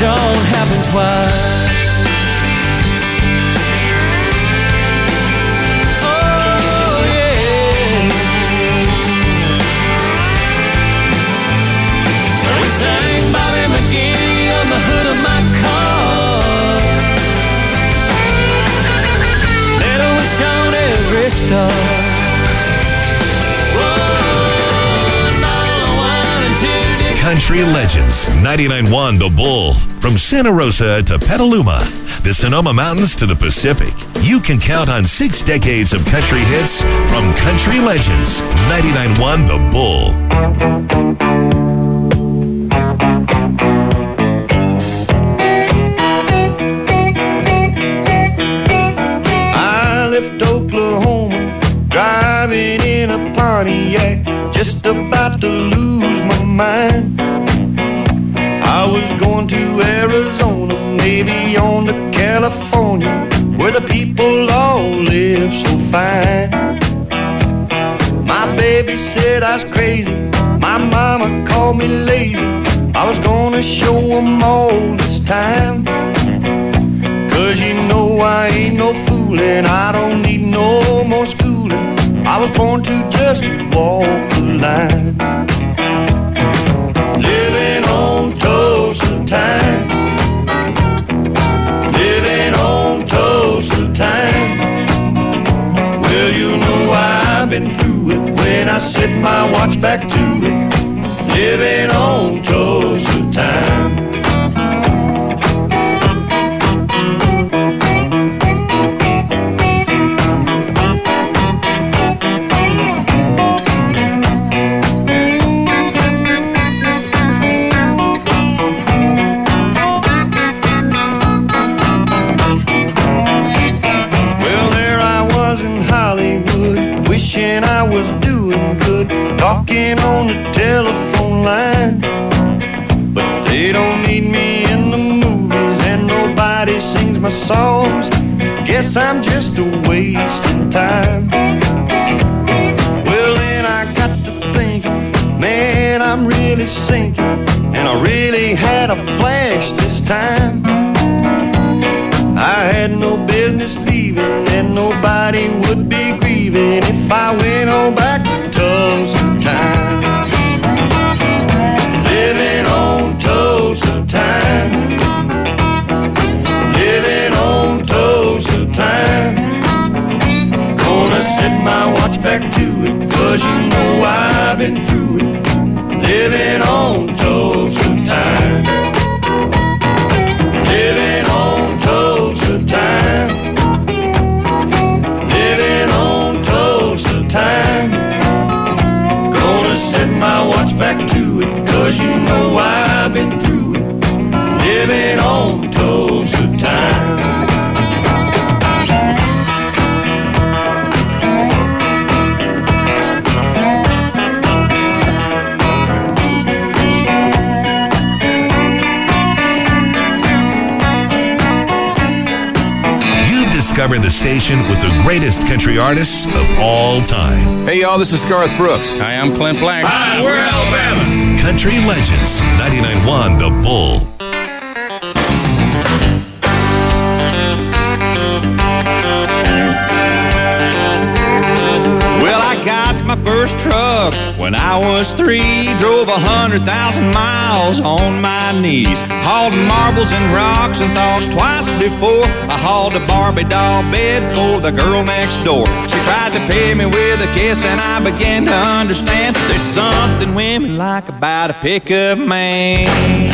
don't happen twice. Sang Bobby McGee on the hood of my car. Little was on every star. Country Legends, 99.1 The Bull. From Santa Rosa to Petaluma, the Sonoma Mountains to the Pacific. You can count on 6 decades of country hits from Country Legends, 99.1 The Bull. Oklahoma, driving in a Pontiac, just about to lose my mind. I was going to Arizona, maybe on to California, where the people all live so fine. My baby said I was crazy, my mama called me lazy. I was gonna show them all this time. Cause you know I ain't no foolin', I don't need no more schooling. I was born to just walk the line. Living on Tulsa time. Living on Tulsa time. Well, you know I've been through it when I set my watch back to it. Living on Tulsa time. Talking on the telephone line, but they don't need me in the movies and nobody sings my songs. Guess I'm just a wasting time. Well, then I got to thinking, man, I'm really sinking, and I really had a flash this time. I had no business leaving, and nobody would be grieving if I went on back to Tulsa time. Living on Tulsa time. Living on Tulsa time. Gonna set my watch back to it, cause you know I've been through it. Living on Tulsa time. Living on Tulsa time. Living on Tulsa time. Gonna set my watch back to it, cause you know I've been through it. Living on Tulsa time. Discover the station with the greatest country artists of all time. Hey, y'all, this is Garth Brooks. Hi, I'm Clint Black. Hi, we're Alabama. Country Legends, 99.1 The Bull. Well, I got my first truck when I was 3. Drove 100,000 miles on my knees. Hauled marbles and rocks and thought twice before I hauled a Barbie doll bed for the girl next door. She tried to pay me with a kiss and I began to understand there's something women like about a pickup man.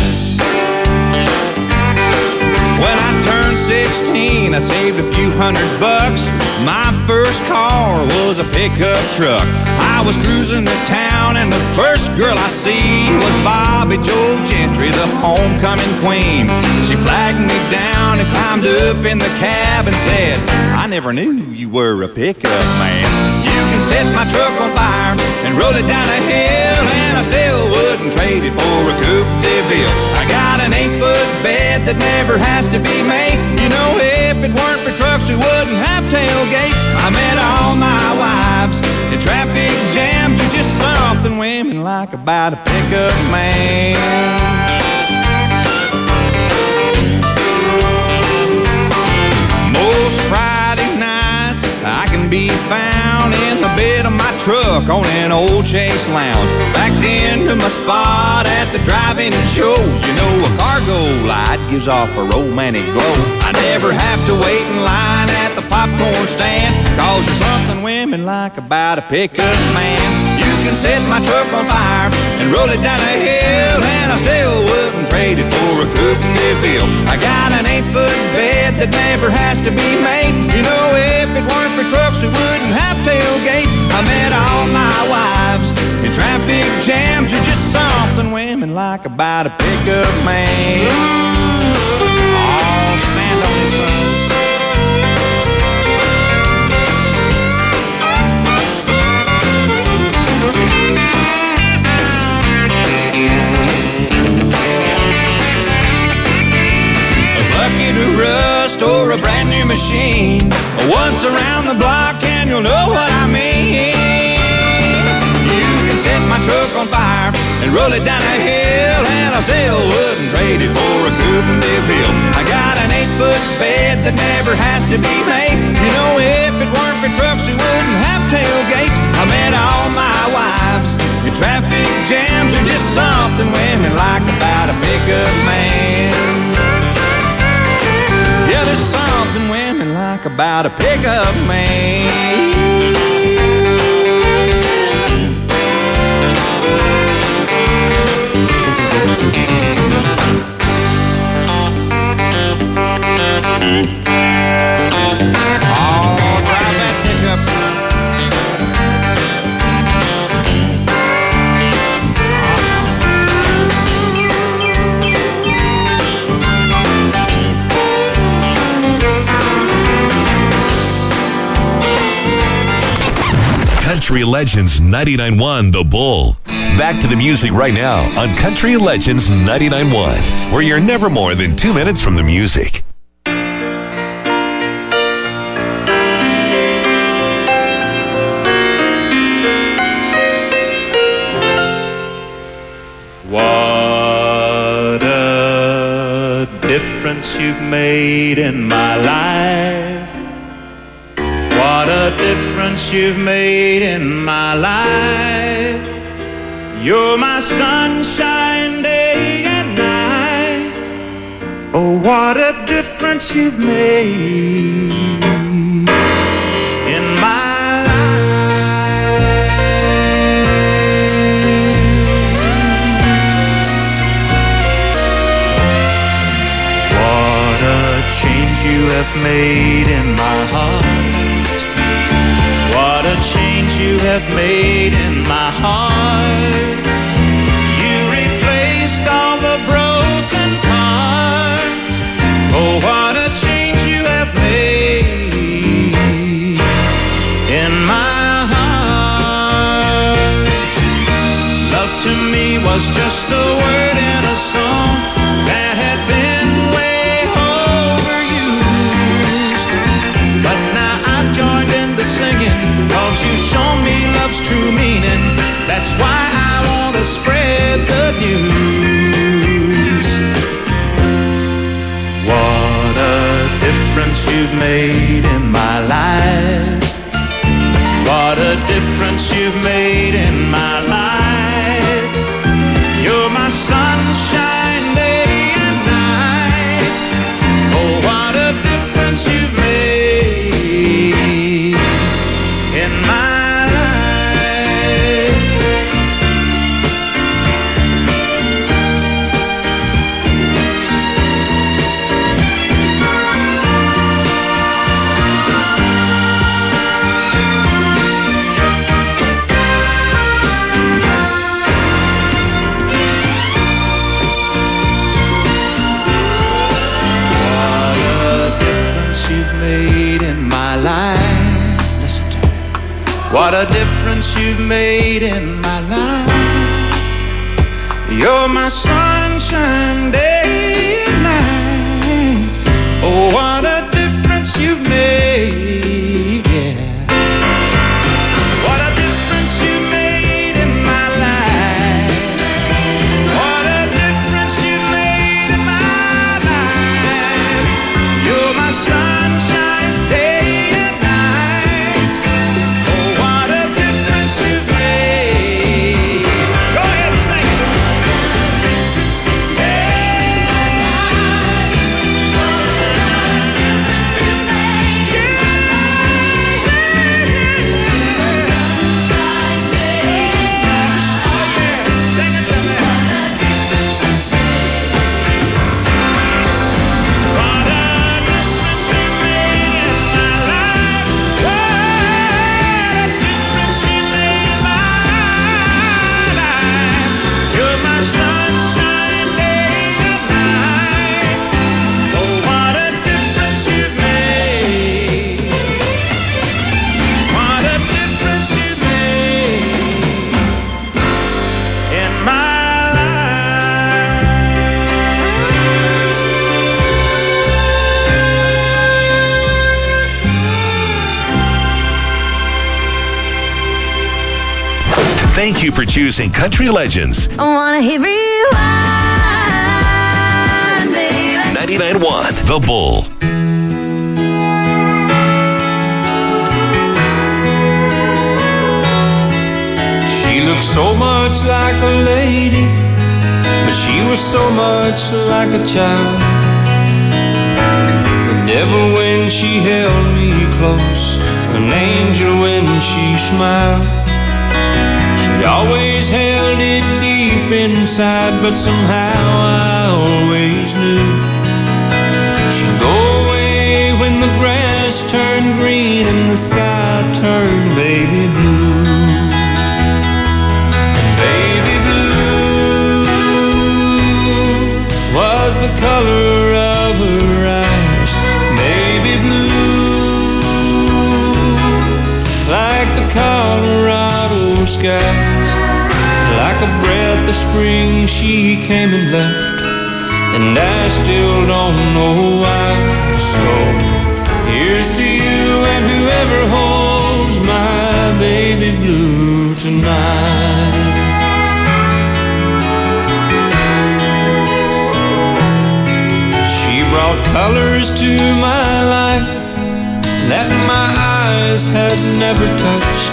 When I turned 16, I saved a few $100. My first car was a pickup truck. I was cruising to town and the first girl I see was Bobby Joe Gentry, the homecoming queen. She flagged me down and climbed up in the cab and said, I never knew you were a pickup man. You can set my truck on fire and roll it down a hill, and I still wouldn't trade it for a Coupe de Ville. I got an 8-foot bed that never has to be made. You know, if it weren't for trucks, we wouldn't have tailgates. I met all my wives in traffic jams. Are just something women like about a pickup man. my truck on an old Chase Lounge. Backed into my spot at the drive-in show. You know, a cargo light gives off a romantic glow. I never have to wait in line at the popcorn stand, 'cause there's something women like about a pickup man. You can set my truck on fire and roll it down a hill, and I still wouldn't trade it for a coupe de ville. I got an 8-foot bed that never has to be made. You know, if it weren't for trucks, we wouldn't have tailgates. I met all my wives in traffic jams. There's just something women like about a pickup man. Oh, stand on this one. A bucket of rust or a brand new machine, once around the block and you'll know what I mean. You can set my truck on fire and roll it down a hill, and I still wouldn't trade it for a coupe de ville. I got an 8-foot bed that never has to be made. You know, if it weren't for trucks, we wouldn't have tailgates. I met all my wives in traffic jams. Are just something women like about a pickup man. Yeah, there's something women like about a pickup man. Oh, drive that pickup, son. Country Legends 99.1 The Bull. Back to the music right now on Country Legends 99.1, where you're never more than 2 minutes from the music. What a difference you've made in my life. What a difference you've made in my life. You're my sunshine day and night. Oh, what a difference you've made in my life. What a change you have made in my heart. What a change you have made in my heart. You replaced all the broken parts. Oh, what a change you have made in my heart. Love to me was just a word in a song that had been way overused. But now I've joined in the singing, 'cause you've shown me love's true meaning. That's why I want to spread the news. What a difference you've made in my life. What a difference you've made in my life. You're my sunshine day and night. Oh, what a difference you've made in my life. What a difference you've made in my life. You're my sunshine day and night. Oh, what a difference you've made, yeah. What a difference you made in my life. What a difference you made in my life. You're my sunshine day and night. Oh, what a difference Thank you for choosing Country Legends. I wanna hear rewind, baby. 99.1 The Bull. She looked so much like a lady, but she was so much like a child. The devil when she held me close, an angel when she smiled. She always held it deep inside, but somehow I always knew she'd go away when the grass turned green and the sky turned baby blue. Baby blue was the color of her eyes. Baby blue, like the Colorado skies. Like a breath of spring she came and left, and I still don't know why. So here's to you and whoever holds my baby blue tonight. She brought colors to my life that my eyes had never touched.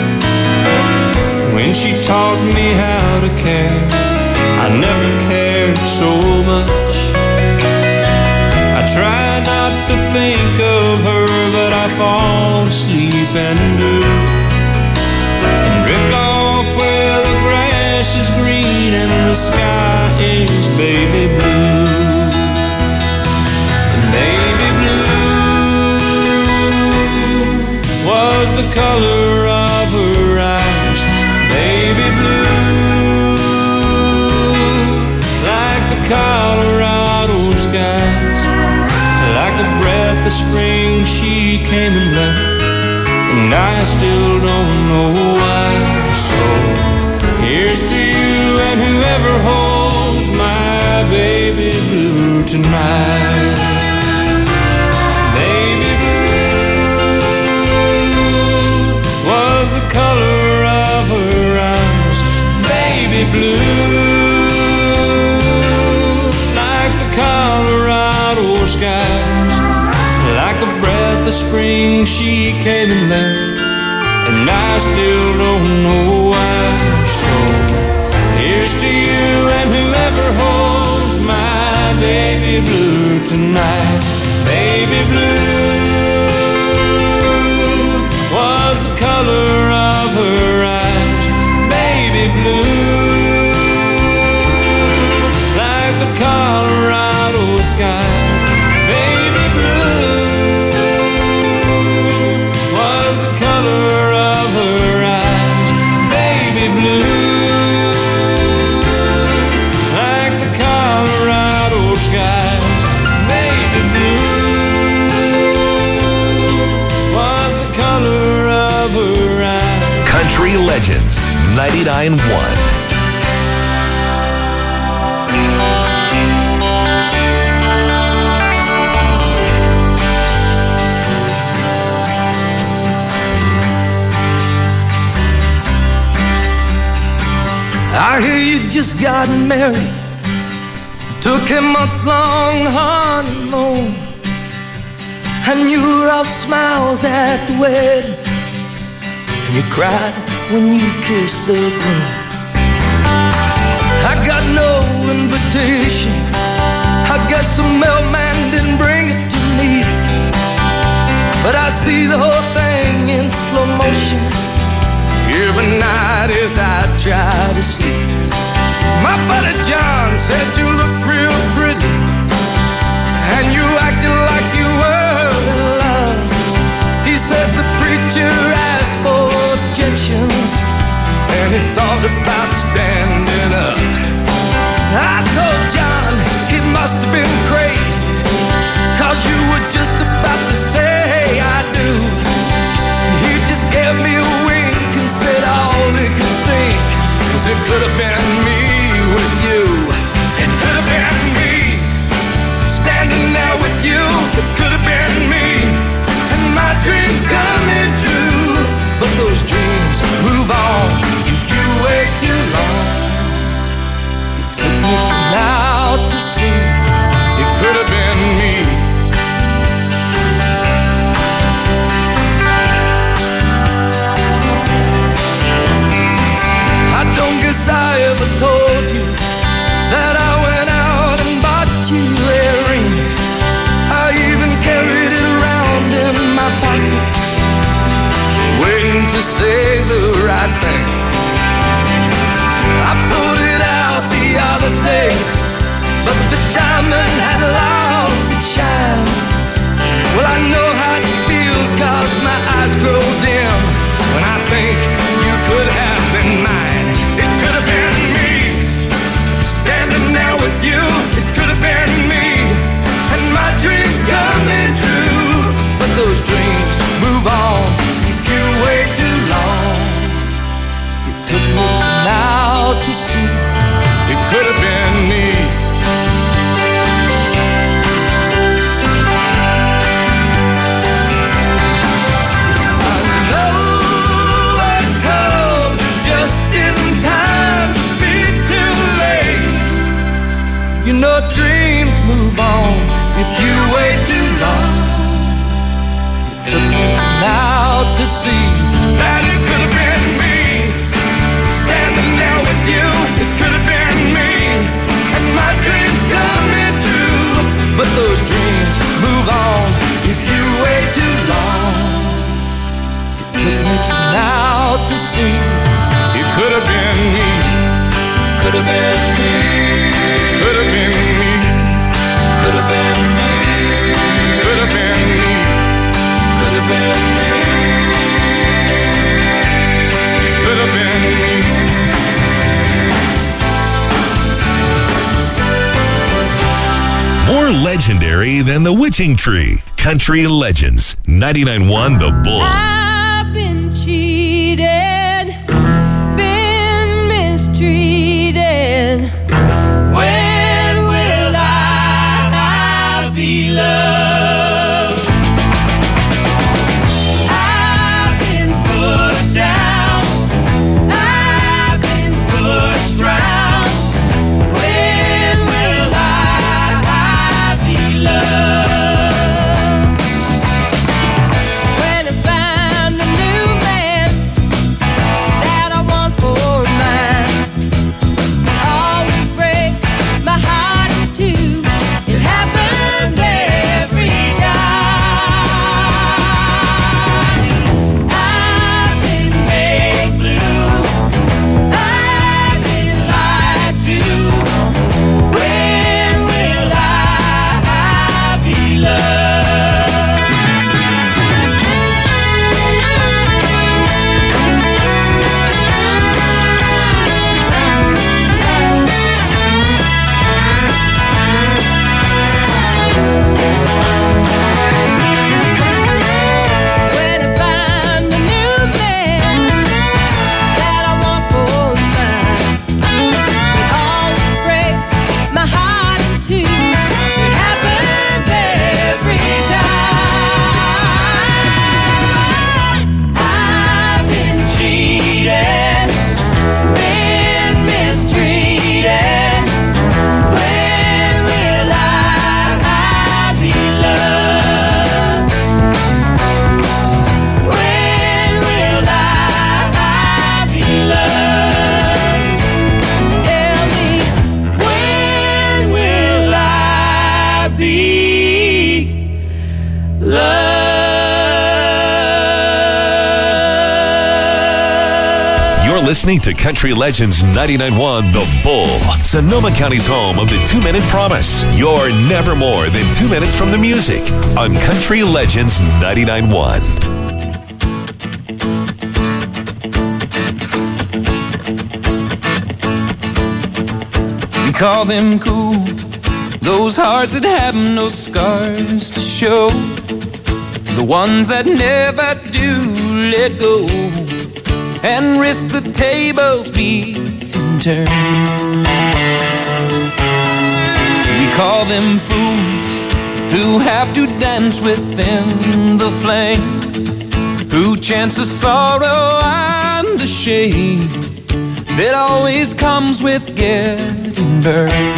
When she taught me how to care, I never cared so much. I try not to think of her, but I fall asleep and do, and drift off where the grass is green and the sky is baby blue. Baby blue was the color of her eyes. Baby blue, like the Colorado skies. Like a breath of spring she came and left, and I still don't know why. So here's to you and whoever holds my baby blue tonight. Baby blue was the color of her eyes. Baby blue, like the Colorado skies. Like a breath of spring she came and left, and I still don't know why. So here's to you and whoever holds my baby blue tonight. Baby blue was the color of her eyes. Baby blue, like the Colorado skies. Baby blue was the color of her eyes. Baby blue, like the Colorado skies. Baby blue was the color of her eyes. Country Legends 99.1. I hear you just got married, took a month-long honeymoon, and you were all smiles at the wedding, and you cried when you kissed the groom. I got no invitation, I guess the mailman didn't bring it to me, but I see the whole thing in slow motion every night as I try to sleep. My buddy John said you looked real pretty, and you acted like you were in love. He said the preacher asked for objections, and he thought about standing up. I told John he must have been crazy, 'cause you were just about to say I do. He just gave me a wink and said all he could think was it could have been me with you. It could have been You know dreams move on if you wait too long. It took me now to see that it could have been me, standing there with you. It could have been me, and my dreams coming true. But those dreams move on if you wait too long. It took me now to see it could have been me, could have been me, could have been me, could have been me, could have been me, could have been me, could have been me. More legendary than the Witching Tree. Country Legends. 99.1 The Bull. I've been cheated, been mistreated. When will I be loved? I've been pushed down, I've been pushed round. When will I be loved? When I find a new man that I want for mine, it always breaks my heart in two. It happens every time. I've been made blue, I've been lied to. When will I be loved? When I find a new man that I want for mine, it always breaks my heart in two. It happens every time. I've been cheated, been mistreated. When will I be loved? When will I be loved? Tell me, when will I be loved? You're listening to Country Legends 99.1 The Bull. Sonoma County's home of the 2-Minute Promise. You're never more than 2 minutes from the music on Country Legends 99.1. We call them cool, those hearts that have no scars to show, the ones that never do let go and risk the tables being turned. We call them fools who have to dance within the flame, who chance the sorrow and the shame that always comes with getting burned.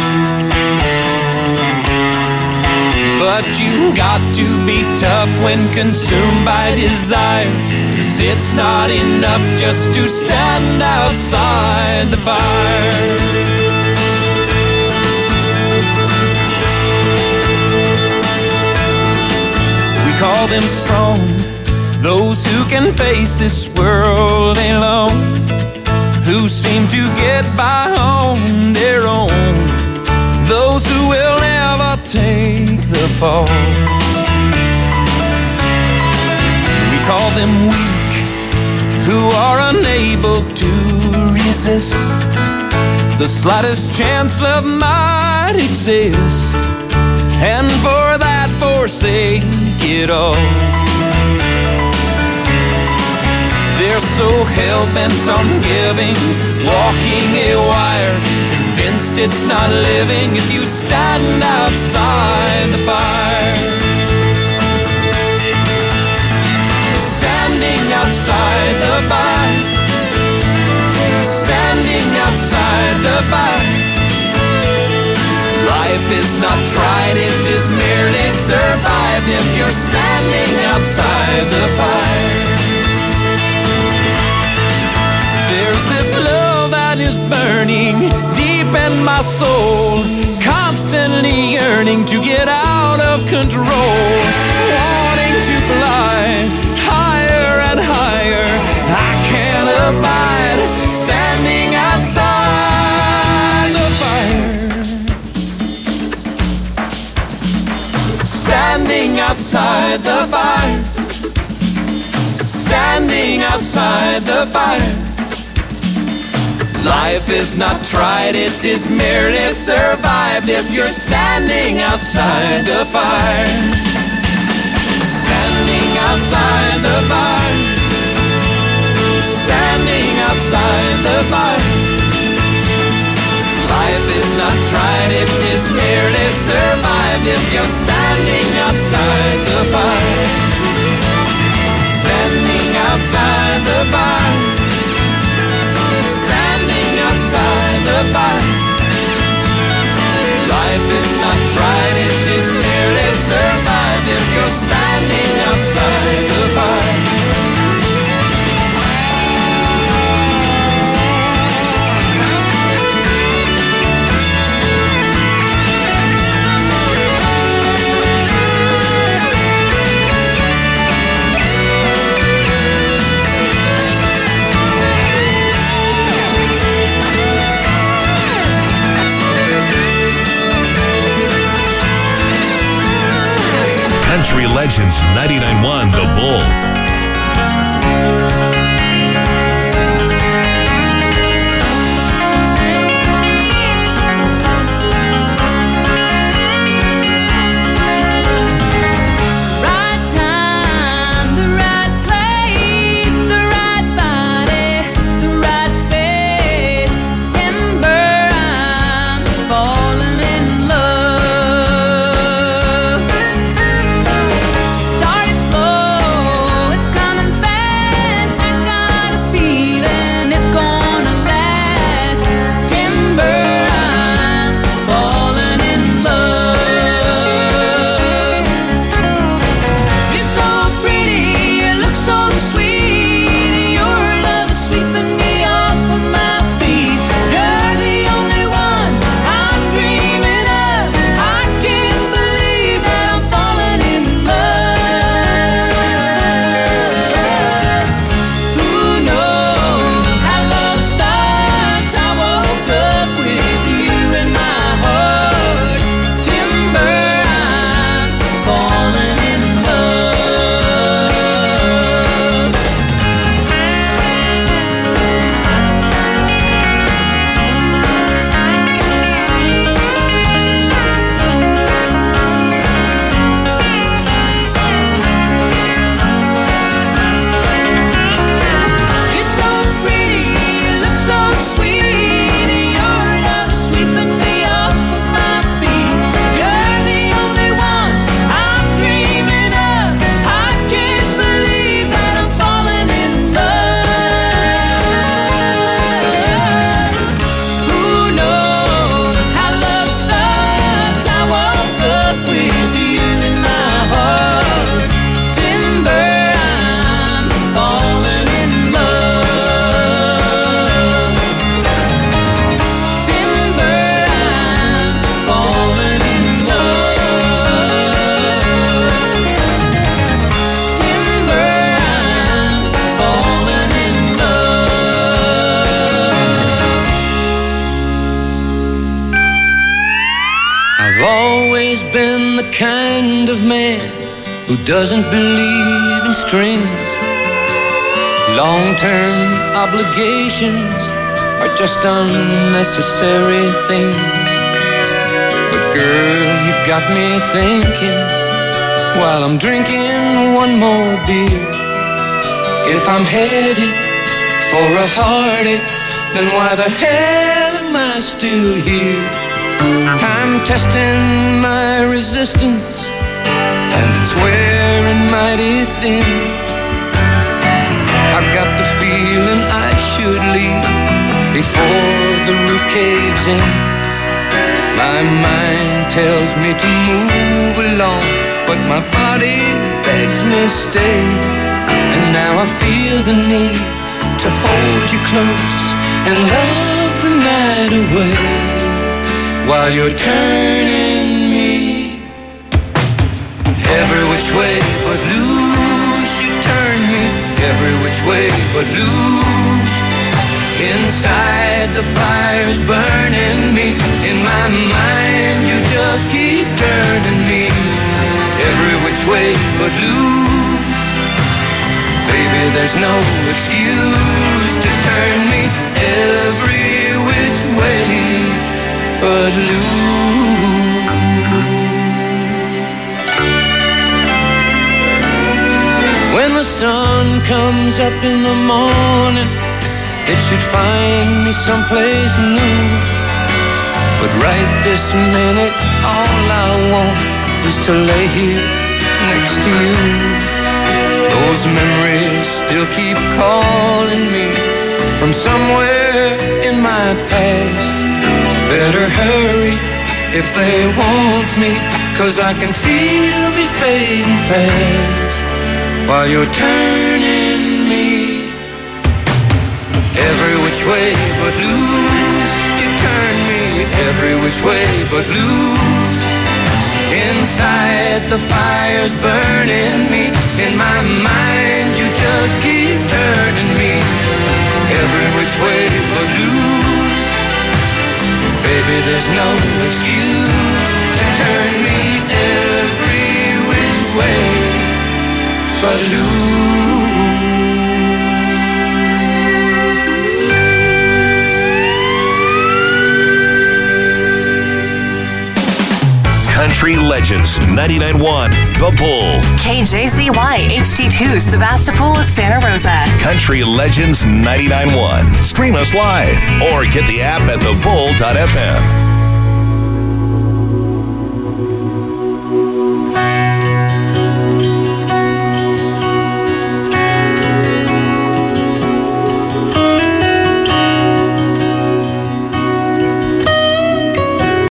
But you got to be tough when consumed by desire, 'cause it's not enough just to stand outside the fire. We call them strong, those who can face this world alone, who seem to get by on their own, those who will never take the fall. We call them weak, who are unable to resist the slightest chance love might exist, and for that forsake it all. They're so hell-bent on giving, walking a wire, convinced it's not living if you stand outside the fire. Standing outside the fire, standing outside the fire, Life is not tried, it is merely survived if you're standing outside the fire. There's this love that is burning deep in my soul, constantly yearning to get out of control, wanting to fly higher and higher. I can't abide standing outside the fire. Standing outside the fire. Standing outside the fire. Life is not tried, it is merely survived if you're standing outside the fire. Standing outside the fire. Standing outside the fire. Life is not tried, it is merely survived if you're standing outside the fire. Standing outside the fire. Standing outside the fire. Life is not tried, it is merely survived if you're standing outside the fire. Country Legends 99.1 The Bull. Kind of man who doesn't believe in strings. Long-term obligations are just unnecessary things. But girl, you've got me thinking while I'm drinking one more beer. If I'm headed for a heartache, then why the hell am I still here? I'm testing my resistance, and it's wearing mighty thin. I've got the feeling I should leave before the roof caves in. My mind tells me to move along, but my body begs me stay. And now I feel the need to hold you close and love the night away while you're turning me every which way but loose. You turn me every which way but loose. Inside the fire's burning me. In my mind you just keep turning me every which way but loose. Baby, there's no excuse to turn me every which way but loose. When the sun comes up in the morning, it should find me someplace new. But right this minute, all I want is to lay here next to you. Those memories still keep calling me from somewhere in my past. Better hurry if they want me, 'cause I can feel me fading fast while you're turning me every which way but loose. You turn me every which way but loose. Inside the fire's burning me. In my mind you just keep turning me every which way but loose. Baby, there's no excuse to turn me every which way but loose. Country Legends 99.1 The Bull. KJZY HD2 Sebastopol, Santa Rosa. Country Legends 99.1. Stream us live or get the app at thebull.fm.